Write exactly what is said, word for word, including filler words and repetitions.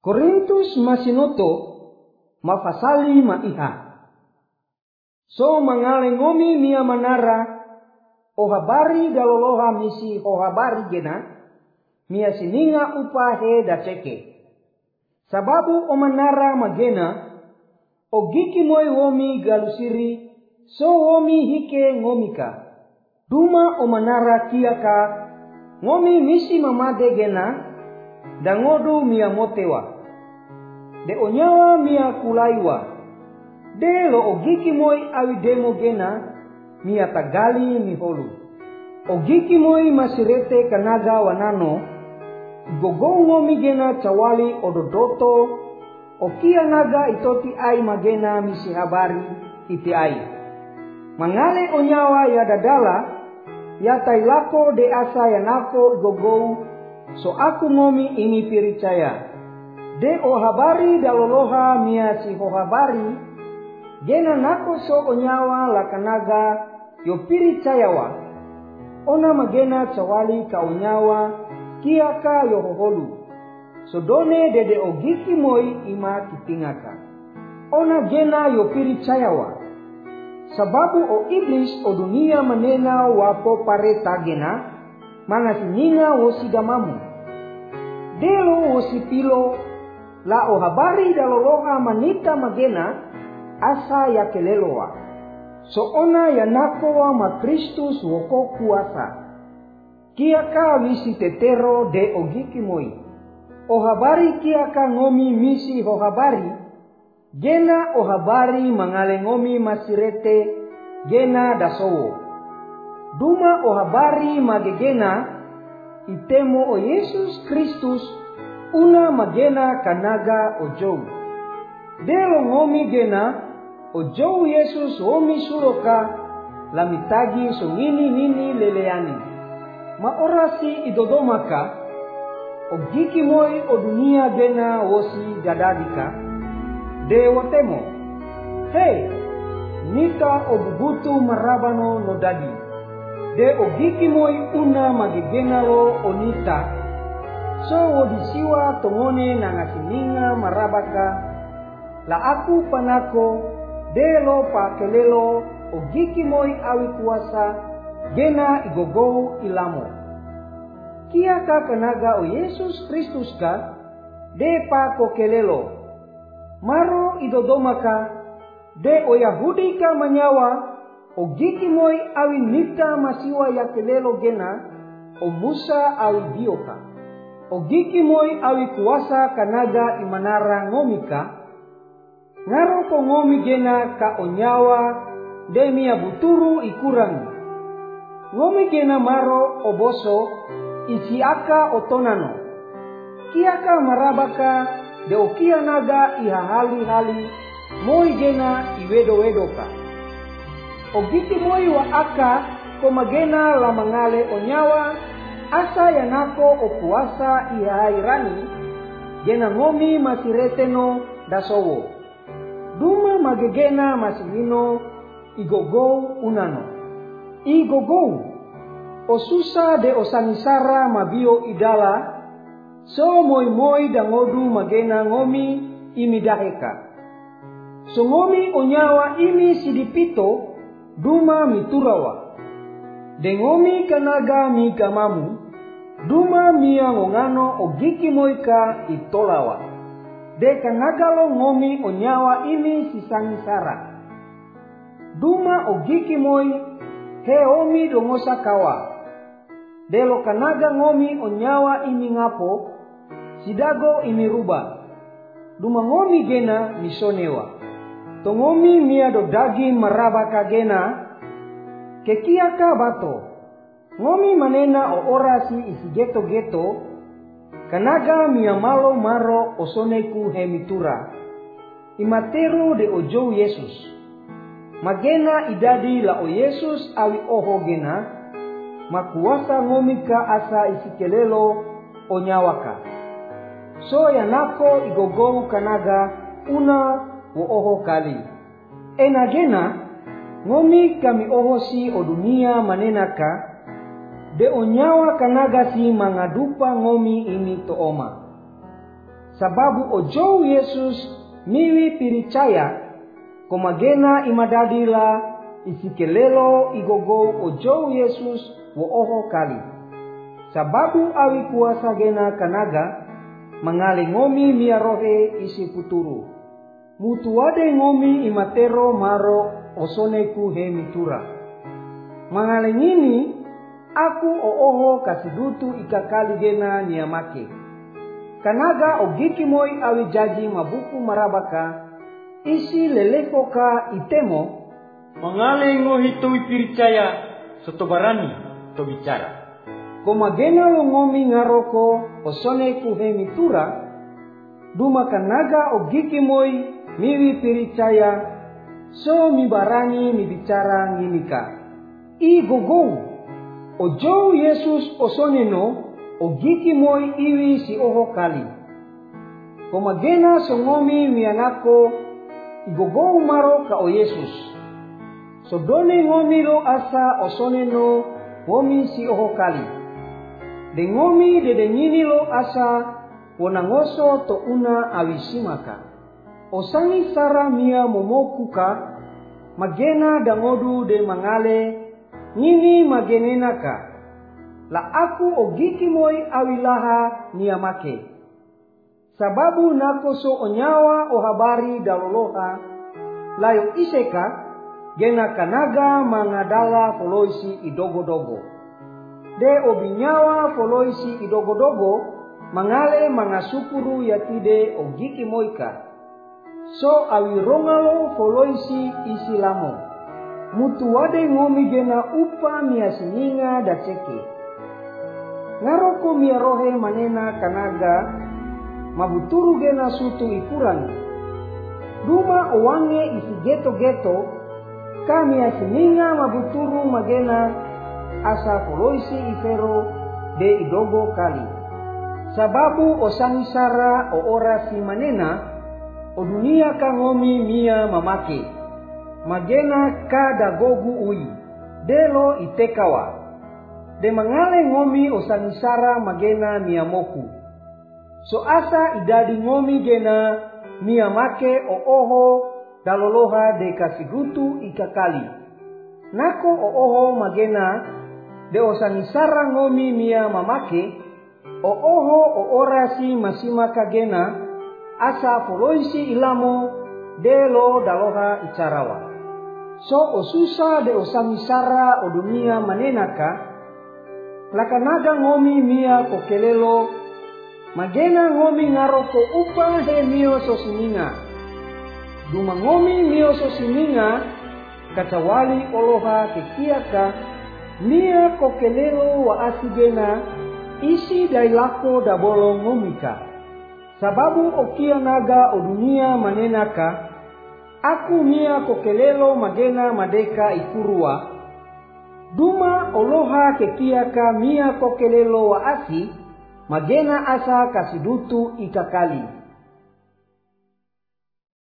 Korintus masinoto mafasali maiha. So mangale ngomi mia manara o habari daloloha misi o habari gena mia sininga upahe daceke. Sababu o manara magena o giki moi womi galusiri so womi hike ngomika. Duma o manara kiaka ngomi misi mamade gena dangodu mia motewa. De onyawa mia kulaiwa. De lo ogiki moi awi demo gena mia tagali miholu. Ogiki moi masirete kanaga wanano gogo ngomi gena cawali ododoto okia naga itoti ai magena misi habari iti ai. Mangale onyawa ya dadala ya tailako de asa yanako gogo so aku ngomi ini piricaya. De o habari daloloha mia si ho habari gena nako so onyawa lakanaga yo piricayawa. Ona magena cawali ka onyawa kiaka yo hoholu. Sodone dede ogiki moi ima kitingaka. Ona gena yo piricayawa. Sababu o iblis o dunia manena wapo pareta gena mangasininga wosidamamu. Delo wosipilo la o habari daloloha manita magena asa ya keleloa. So ona yanakoa ma Kristus woko kuasa. Kiaka wisi tetero de ogiki moi. O habari kiaka ngomi misi ho habari. Gena o habari mangale ngomi masirete gena dasowo. Duma o habari magegena itemo o Yesus Kristus una magena kanaga ojou. Delo ngomi gena ojou Yesus omi suloka lamitagi sungini nini leleani. Ma orasi idodomaka ogiki moi o dunia gena wosi dadadika. De watemo. Hey, nika obubutu marabano no dadi. De ogiki moi una magegena lo onita. So wodisiwa tongone nangasininga marabaka. La aku panako de lo pakelelo ogiki moi awi kuasa gena igogou ilamo. Kiaka kanaga o Yesus Kristus ka de pa kokelelo. Maro idodomaka de o Yahudi ka manyawa ogiki moi awi nita masiwa ya kelelo gena o Musa awi bioka. Ogiki moi awi kuasa kanaga imanara ngomika. Ngaro ko ngomi gena ka onyawa de mia buturu ikurangi. Ngomi gena maro oboso isiaka otonano. Kiaka marabaka de okia naga iha hali-hali moi gena iwedo-wedoka. Ogiki moi wa aka komagena la mangale onyawa asa yanako o kuasa iha irani gena ngomi masireteno dasowo. Duma magegena masilino igogou unano. Igogou osusa de osanisara mabio idala. So moi moi dangodu magena ngomi imidaheka. So ngomi onyawa imi sidipito duma miturawa. De ngomi kanaga mi kamamu duma mia ngongano ogiki moika itolawa. De kanaga lo ngomi onyawa imi sisanisara. Duma ogiki moi he omi dongosa kawa. De lo kanaga ngomi onyawa imi ngapo sidago imiruba. Duma ngomi gena misonewa. Tongomi mia do dagi marabaka gena kekiaka bato. Ngomi manena o orasi isi geto-geto kanaga mia malo maro osoneku hemitura. Imateru de ojo Yesus. Magena idadi la o Yesus awi oho gena makuasa ngomika asa isi kelelo onyawaka. So yanako igogou kanaga una wo oho kali. Enagena ngomi kami oho si o dunia manenaka de onyawa kanaga si mangadupa ngomi ini to oma. sababu ojo Yesus miwi piricaya, komagena imadadila isikelelo igogo ojo Yesus wo oho kali. Sababu awi kuasa gena kanaga, mangale ngomi mia rohe isi puturu. Mutuade ngomi imatero maro osoneku he mitura. Mangale ngini, aku ooho kasidutu ikakali gena niamake. Kanaga ogiki moi awi jaji mabuku marabaka, isi lelekoka itemo, mangale ngohi towi piricaya, sotobarani to bicara. Komagena lo ngomi ngaroko osoneku he mitura, duma kanaga ogiki moi miwi piricaya, so mibarani mibicara nginika. I gogou, ojo Yesus osoneno, ogiki moi iwi si oho kali. Komagena songomi mianako, igogou maro ka o Yesus. Sodone ngomi lo asa osoneno, ngomi si oho kali. De ngomi de nyini lo asa, wonangoso to una awisimaka. Osangi sara mia momokuka, magena dangodu de mangale, ngini magenenaka. La aku ogiki moi awilaha niamake. Sababu nakoso onyawa o habari daloloha, layo iseka, gena kanaga mangadala foloisi idogo-dogo. De obinyawa foloisi idogo-dogo, mangale mangasupuru yatide ogiki moika. So awirongalo foloisi isilamo. Mutuade ngomi gena upa miasininga daceke. Ngaroko miarohe manena kanaga, mabuturu gena sutu ikuran. Duma owange isi geto-geto, kami asininga mabuturu magena asa foloisi ifero de idogo kali. Sababu osangi sara o ora si manena, o dunia ka ngomi mia mamake. Magena ka dagogu ui, delo itekawa. De mangale ngomi osangi sara magena miamoku. So asa idadi ngomi gena miamake o oho daloloha de kasigutu ikakali. Nako o oho magena de osangi sara ngomi mia mamake, o oho o orasi masimaka gena asa foloisi ilamo delo daloha icarawa. So osusa de osangi sara o dunia manenaka, lakanaga ngomi mia kokelelo, magena ngomi ngaroko upa he mio sosininga. Duma ngomi mio sosininga, katawali oloha kekiaka, mia kokelelo wa asigena, isi dailako dabolo ngomika. Sababu okia naga o dunia manenaka, aku mia kokelelo magena madeka ikurua. Duma oloha kekiaka mia kokelelo wa asi, magena asa kasidutu ikakali.